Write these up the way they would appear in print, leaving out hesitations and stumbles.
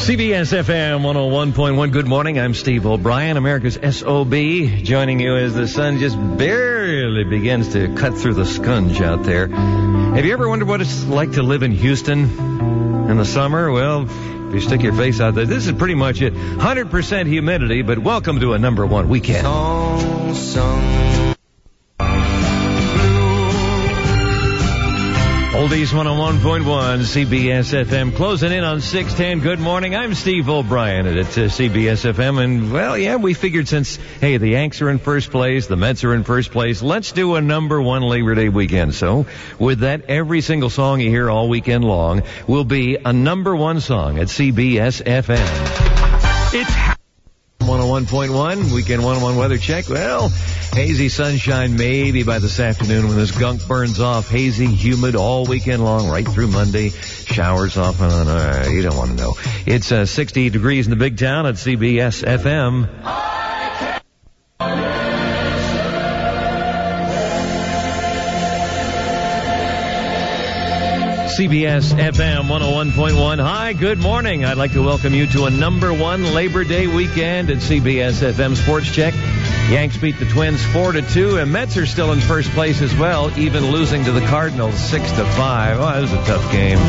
CBS FM 101.1. Good morning. I'm Steve O'Brien, America's SOB, joining you as the sun just barely begins to cut through the scunge out there. Have you ever wondered what it's like to live in Houston in the summer? Well, if you stick your face out there, this is pretty much it. 100% humidity, but welcome to a number one weekend. Oldies 101.1, CBS FM, closing in on 6:10. Good morning. I'm Steve O'Brien at CBS FM. And, well, yeah, we figured since, hey, the Yanks are in first place, the Mets are in first place, let's do a number one Labor Day weekend. So, with that, every single song you hear all weekend long will be a number one song at CBS FM. It's 101.1, weekend 101 weather check. Well, hazy sunshine maybe by this afternoon when this gunk burns off. Hazy, humid all weekend long, right through Monday. Showers off and on. You don't want to know. It's 60 degrees in the big town at CBS FM. CBS FM 101.1. Hi, good morning. I'd like to welcome you to a number one Labor Day weekend at CBS FM Sports Check. Yanks beat the Twins 4-2, and Mets are still in first place as well, even losing to the Cardinals 6-5. Oh, that was a tough game.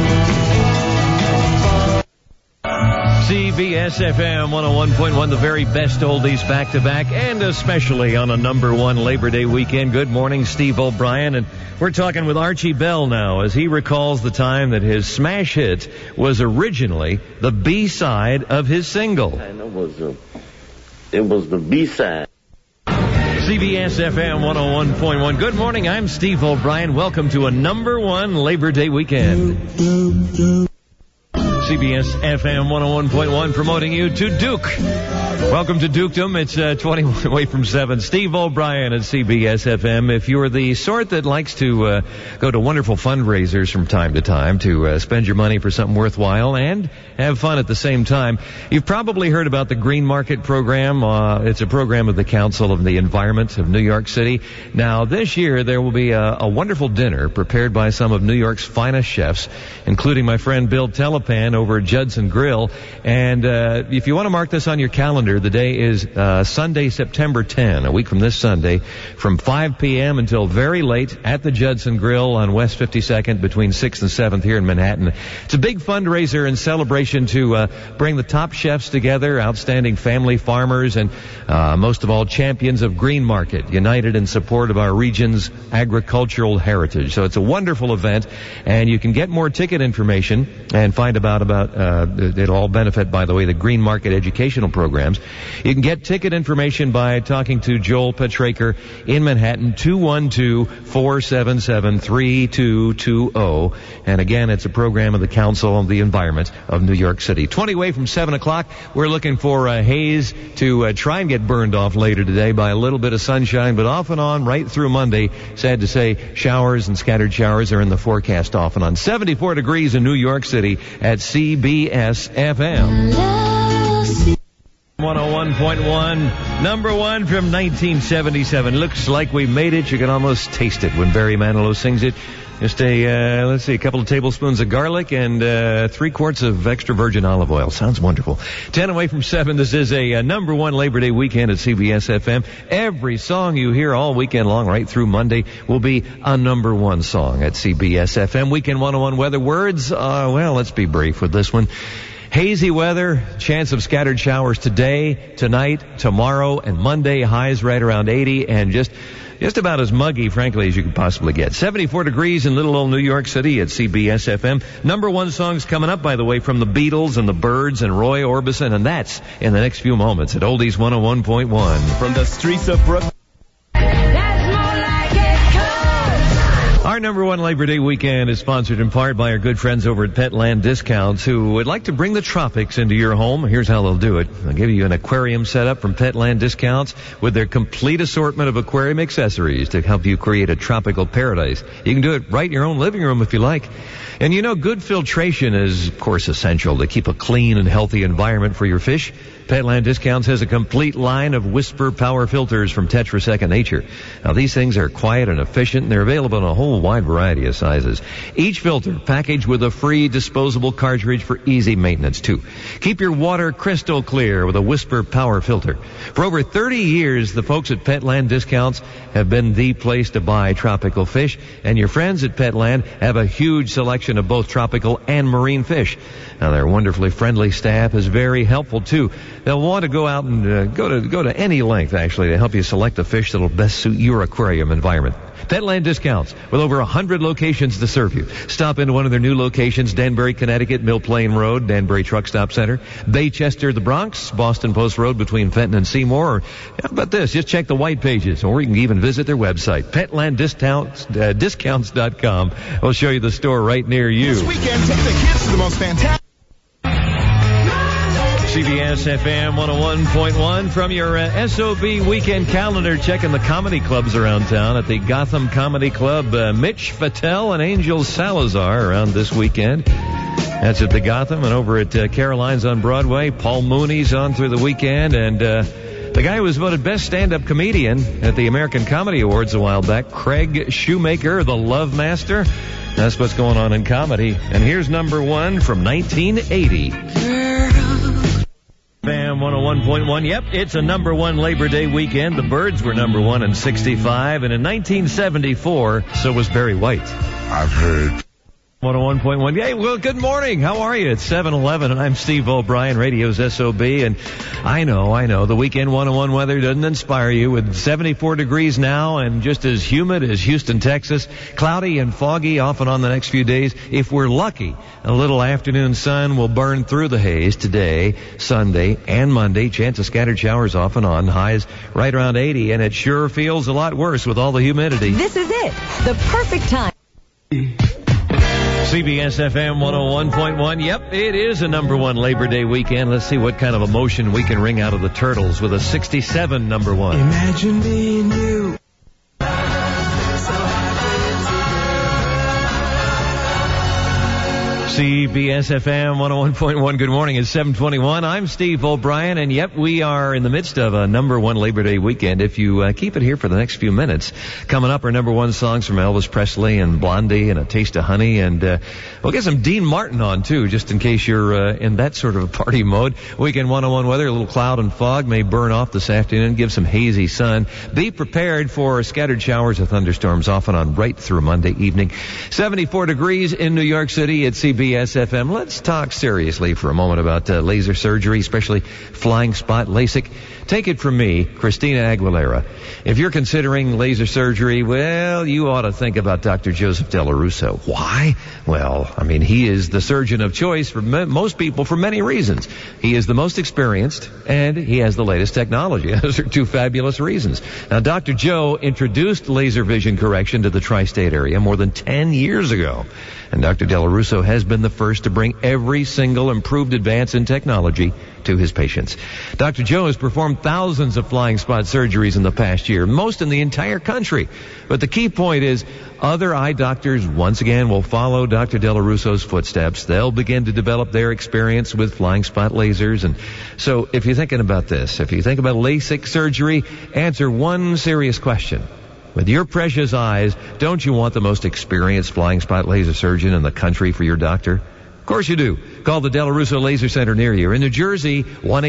CBS FM 101.1, the very best oldies back-to-back, and especially on a number one Labor Day weekend. Good morning, Steve O'Brien, and we're talking with Archie Bell now as he recalls the time that his smash hit was originally the B-side of his single. And it was the B-side. CBS FM 101.1. Good morning, I'm Steve O'Brien. Welcome to a number one Labor Day weekend. CBS FM 101.1 promoting you to Duke. Welcome to Dukedom. It's 21 away from 7. Steve O'Brien at CBS FM. If you're the sort that likes to go to wonderful fundraisers from time to time to spend your money for something worthwhile and have fun at the same time, you've probably heard about the Green Market Program. It's a program of the Council of the Environment of New York City. Now, this year there will be a wonderful dinner prepared by some of New York's finest chefs, including my friend Bill Telepan over at Judson Grill. And if you want to mark this on your calendar, the day is Sunday, September 10, a week from this Sunday, from 5 p.m. until very late at the Judson Grill on West 52nd between 6th and 7th here in Manhattan. It's a big fundraiser and celebration to bring the top chefs together, outstanding family farmers, and most of all, champions of Green Market, united in support of our region's agricultural heritage. So it's a wonderful event, and you can get more ticket information and find about it'll all benefit, by the way, the Green Market educational programs. You can get ticket information by talking to Joel Petraker in Manhattan, 212-477-3220. And again, it's a program of the Council of the Environment of New York City. 20 away from 7 o'clock. We're looking for haze to try and get burned off later today by a little bit of sunshine, but off and on right through Monday. Sad to say, showers and scattered showers are in the forecast off and on. 74 degrees in New York City at CBS FM. 101.1, number one from 1977. Looks like we made it. You can almost taste it when Barry Manilow sings it. Just a couple of tablespoons of garlic and 3 quarts of extra virgin olive oil. Sounds wonderful. 10 away from 7. This is a number one Labor Day weekend at CBS FM. Every song you hear all weekend long, right through Monday, will be a number one song at CBS FM. Weekend 101 weather words. Well, let's be brief with this one. Hazy weather, chance of scattered showers today, tonight, tomorrow, and Monday. Highs right around 80, and just about as muggy, frankly, as you could possibly get. 74 degrees in little old New York City at CBS FM. Number one songs coming up, by the way, from the Beatles and the Byrds and Roy Orbison, and that's in the next few moments at Oldies 101.1. From the streets of Brooklyn. Our number one Labor Day weekend is sponsored in part by our good friends over at Petland Discounts, who would like to bring the tropics into your home. Here's how they'll do it. They'll give you an aquarium setup from Petland Discounts with their complete assortment of aquarium accessories to help you create a tropical paradise. You can do it right in your own living room if you like. And you know, good filtration is, of course, essential to keep a clean and healthy environment for your fish. Petland Discounts has a complete line of Whisper Power filters from Tetra Second Nature. Now, these things are quiet and efficient, and they're available in a whole wide variety of sizes. Each filter packaged with a free disposable cartridge for easy maintenance, too. Keep your water crystal clear with a Whisper Power filter. For over 30 years, the folks at Petland Discounts have been the place to buy tropical fish, and your friends at Petland have a huge selection of both tropical and marine fish. Now, their wonderfully friendly staff is very helpful, too. They'll want to go out and go to any length, actually, to help you select the fish that'll best suit your aquarium environment. Petland Discounts, with over 100 locations to serve you. Stop into one of their new locations, Danbury, Connecticut, Mill Plain Road, Danbury Truck Stop Center, Baychester, the Bronx, Boston Post Road between Fenton and Seymour. Or, how about this? Just check the white pages, or you can even visit their website, PetlandDiscounts.com. We'll show you the store right near you. This weekend, take the kids to the most fantastic... CBS FM 101.1 from your SOB weekend calendar, checking the comedy clubs around town. At the Gotham Comedy Club, Mitch Fattel and Angel Salazar around this weekend. That's at the Gotham. And over at Caroline's on Broadway, Paul Mooney's on through the weekend. And the guy who was voted best stand-up comedian at the American Comedy Awards a while back, Craig Shoemaker, the Love Master. That's what's going on in comedy. And here's number one from 1980. FM 101.1. Yep, it's a number one Labor Day weekend. The Byrds were number one in 65, and in 1974, so was Barry White. I've heard. 101.1. Hey, well, good morning. How are you? It's 7:11, and I'm Steve O'Brien, Radio's SOB. And I know, the weekend 101 weather doesn't inspire you with 74 degrees now and just as humid as Houston, Texas. Cloudy and foggy off and on the next few days. If we're lucky, a little afternoon sun will burn through the haze today, Sunday, and Monday. Chance of scattered showers off and on. Highs right around 80, and it sure feels a lot worse with all the humidity. This is it. The perfect time. CBS FM 101.1. Yep, it is a number one Labor Day weekend. Let's see what kind of emotion we can wring out of the Turtles with a 67 number one. Imagine being you. CBS FM 101.1. Good morning. It's 7:21. I'm Steve O'Brien, and yep, we are in the midst of a number one Labor Day weekend. If you keep it here for the next few minutes, coming up are number one songs from Elvis Presley and Blondie and A Taste of Honey, and we'll get some Dean Martin on too, just in case you're in that sort of a party mode. Weekend 101 weather, a little cloud and fog may burn off this afternoon, give some hazy sun. Be prepared for scattered showers or thunderstorms off and on right through Monday evening. 74 degrees in New York City at CBS FM. Let's talk seriously for a moment about laser surgery, especially flying spot LASIK. Take it from me, Christina Aguilera. If you're considering laser surgery, well, you ought to think about Dr. Joseph Della Russo. Why? Well, I mean, he is the surgeon of choice for most people for many reasons. He is the most experienced, and he has the latest technology. Those are two fabulous reasons. Now, Dr. Joe introduced laser vision correction to the tri-state area more than 10 years ago. And Dr. Della Russo has been the first to bring every single improved advance in technology to his patients. Dr. Joe has performed thousands of flying spot surgeries in the past year, most in the entire country. But the key point is other eye doctors, once again, will follow Dr. Della Russo's footsteps. They'll begin to develop their experience with flying spot lasers. And so if you're thinking about this, if you think about LASIK surgery, answer one serious question. With your precious eyes, don't you want the most experienced flying spot laser surgeon in the country for your doctor? Of course you do. Call the Della Russo Laser Center near you. In New Jersey,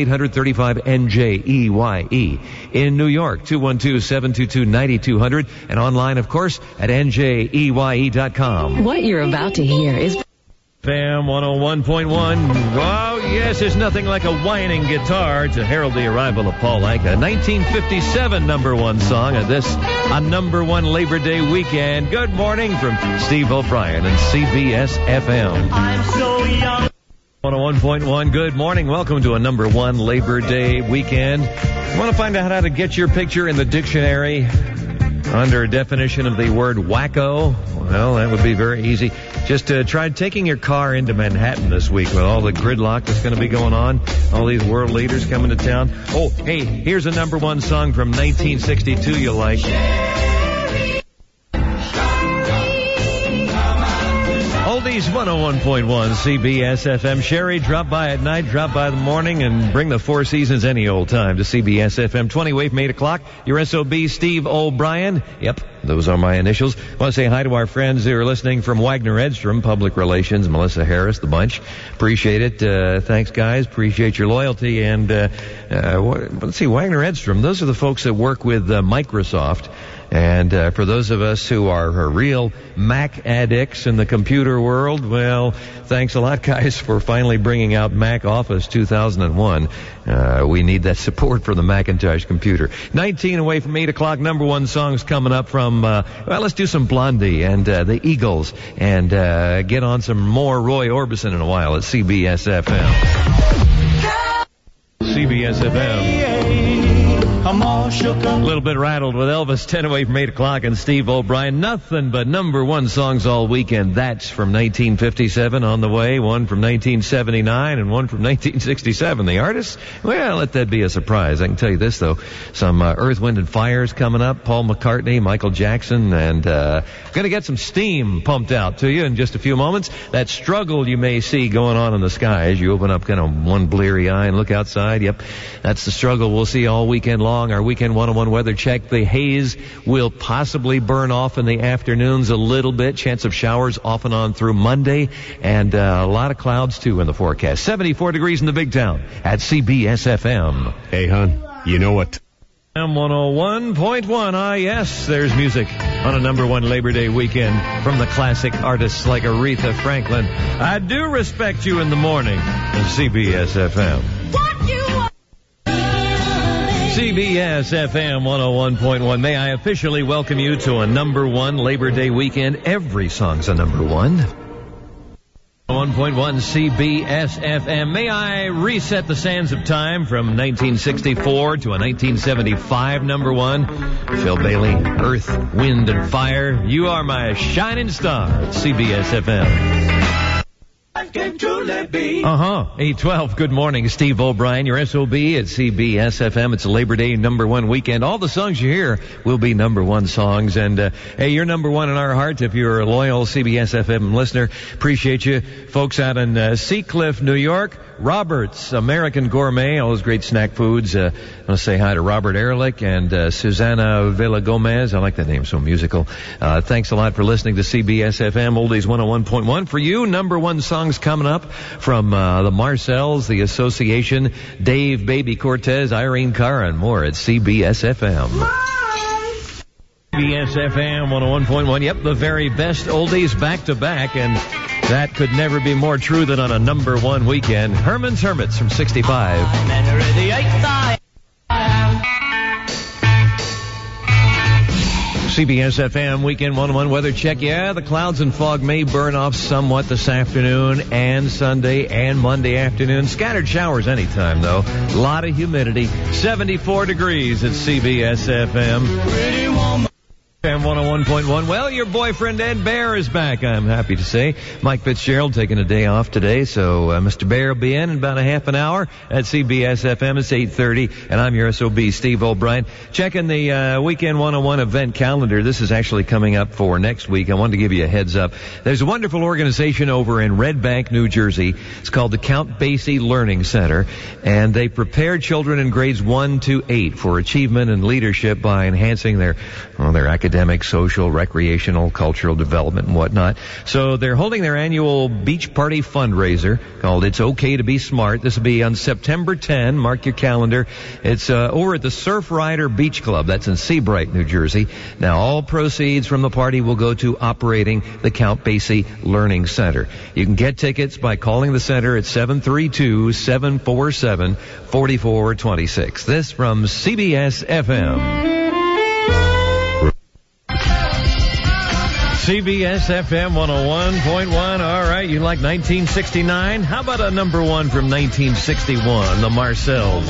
1-800-35-NJEYE. In New York, 212-722-9200. And online, of course, at NJEYE.com. What you're about to hear is... FM 101.1. Wow, yes, there's nothing like a whining guitar to herald the arrival of Paul Anka. 1957 number one song of this, a number one Labor Day weekend. Good morning from Steve O'Brien and CBS FM. I'm so young. 101.1. Good morning. Welcome to a number one Labor Day weekend. Want to find out how to get your picture in the dictionary under a definition of the word wacko? Well, that would be very easy. Just try taking your car into Manhattan this week with all the gridlock that's going to be going on. All these world leaders coming to town. Oh, hey, here's a number one song from 1962 you'll like. Oldies Oldies 101.1 CBS FM. Sherry, drop by at night, drop by the morning, and bring the Four Seasons any old time to CBS FM. 20 away from 8 o'clock. Your SOB, Steve O'Brien. Yep, those are my initials. I want to say hi to our friends who are listening from Wagner Edstrom, Public Relations, Melissa Harris, the bunch. Appreciate it. Thanks, guys. Appreciate your loyalty. And let's see, Wagner Edstrom, those are the folks that work with Microsoft. And for those of us who are real Mac addicts in the computer world, well, thanks a lot, guys, for finally bringing out Mac Office 2001. We need that support for the Macintosh computer. 19 away from 8 o'clock, number one songs coming up from, let's do some Blondie and the Eagles and get on some more Roy Orbison in a while at CBS FM. CBS FM. I'm all shook up. A little bit rattled with Elvis, 10 away from 8 o'clock, and Steve O'Brien. Nothing but number one songs all weekend. That's from 1957 on the way, one from 1979, and one from 1967. The artists? Well, let that be a surprise. I can tell you this, though. Some Earth, Wind, and Fire's coming up. Paul McCartney, Michael Jackson, and going to get some steam pumped out to you in just a few moments. That struggle you may see going on in the sky as you open up kind of one bleary eye and look outside. Yep, that's the struggle we'll see all weekend long. Our Weekend 101 weather check. The haze will possibly burn off in the afternoons a little bit. Chance of showers off and on through Monday. And a lot of clouds, too, in the forecast. 74 degrees in the big town at CBS FM. Hey, hon, you know what? M101.1. Ah, yes, there's music on a number one Labor Day weekend from the classic artists like Aretha Franklin. I do respect you in the morning on CBS FM. What you want? CBS FM 101.1. May I officially welcome you to a number one Labor Day weekend. Every song's a number one. 101.1 CBS FM. May I reset the sands of time from 1964 to a 1975 number one? Phil Bailey, Earth, Wind, and Fire. You are my shining star at CBS FM. 812. Good morning, Steve O'Brien, your SOB at CBS FM. It's a Labor Day number one weekend. All the songs you hear will be number one songs. And, hey, you're number one in our hearts if you're a loyal CBS FM listener. Appreciate you. Folks out in Seacliff, New York. Robert's American Gourmet, all those great snack foods. I want to say hi to Robert Ehrlich and Susana Villa-Gomez. I like that name, so musical. Thanks a lot for listening to CBS FM, Oldies 101.1. For you, number one songs coming up from the Marcells, the Association, Dave Baby Cortez, Irene Cara, and more at CBS FM. CBS FM 101.1. Yep, the very best oldies back to back, and that could never be more true than on a number one weekend. Herman's Hermits from 65. CBS FM Weekend 101 weather check. Yeah, the clouds and fog may burn off somewhat this afternoon and Sunday and Monday afternoon. Scattered showers anytime, though. A lot of humidity. 74 degrees at CBS FM. Pretty woman. FM 101.1. Well, your boyfriend Ed Bear is back, I'm happy to say. Mike Fitzgerald taking a day off today, so Mr. Bear will be in about a half an hour at CBS FM. It's 8:30, and I'm your SOB, Steve O'Brien. Checking the Weekend 101 event calendar. This is actually coming up for next week. I wanted to give you a heads up. There's a wonderful organization over in Red Bank, New Jersey. It's called the Count Basie Learning Center, and they prepare children in grades 1 to 8 for achievement and leadership by enhancing their academic, social, recreational, cultural development and whatnot. So they're holding their annual beach party fundraiser called It's Okay to Be Smart. This will be on September 10. Mark your calendar. It's over at the Surf Rider Beach Club. That's in Seabright, New Jersey. Now, all proceeds from the party will go to operating the Count Basie Learning Center. You can get tickets by calling the center at 732-747-4426. This from CBS FM. CBS FM 101.1. All right, you like 1969? How about a number one from 1961, the Marcells?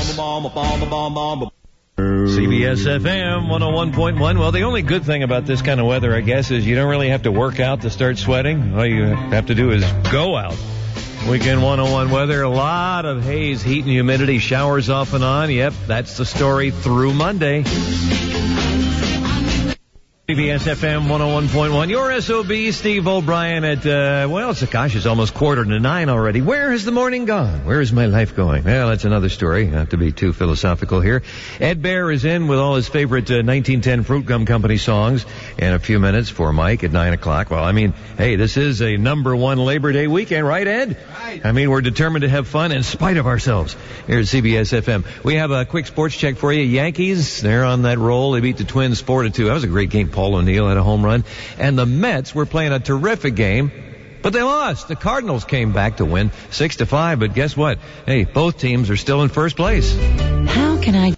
CBS FM 101.1. Well, the only good thing about this kind of weather, I guess, is you don't really have to work out to start sweating. All you have to do is go out. Weekend 101 weather, a lot of haze, heat, and humidity, showers off and on. Yep, that's the story through Monday. CBS FM 101.1. Your SOB, Steve O'Brien at, it's almost 8:45 already. Where has the morning gone? Where is my life going? Well, that's another story. Not to be too philosophical here. Ed Bear is in with all his favorite 1910 Fruit Gum Company songs in a few minutes for Mike at 9 o'clock. Well, I mean, hey, this is a number one Labor Day weekend, right, Ed? Right. I mean, we're determined to have fun in spite of ourselves here at CBS FM. We have a quick sports check for you. Yankees, they're on that roll. They beat the Twins 4-2. That was a great game. Paul O'Neill had a home run. And the Mets were playing a terrific game, but they lost. The Cardinals came back to win 6-5. But guess what? Hey, both teams are still in first place. How can I...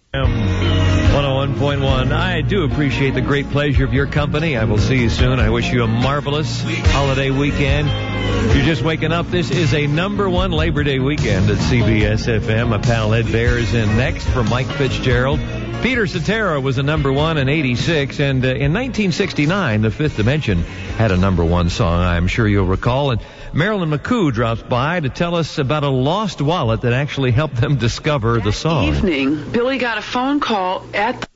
101.1. I do appreciate the great pleasure of your company. I will see you soon. I wish you a marvelous holiday weekend. If you're just waking up, this is a number one Labor Day weekend at CBS FM. My pal Ed Bear is in next for Mike Fitzgerald. Peter Cetera was a number one in 86, and in 1969, The Fifth Dimension had a number one song, I'm sure you'll recall. And Marilyn McCoo drops by to tell us about a lost wallet that actually helped them discover the song. Evening, Billy got a phone call at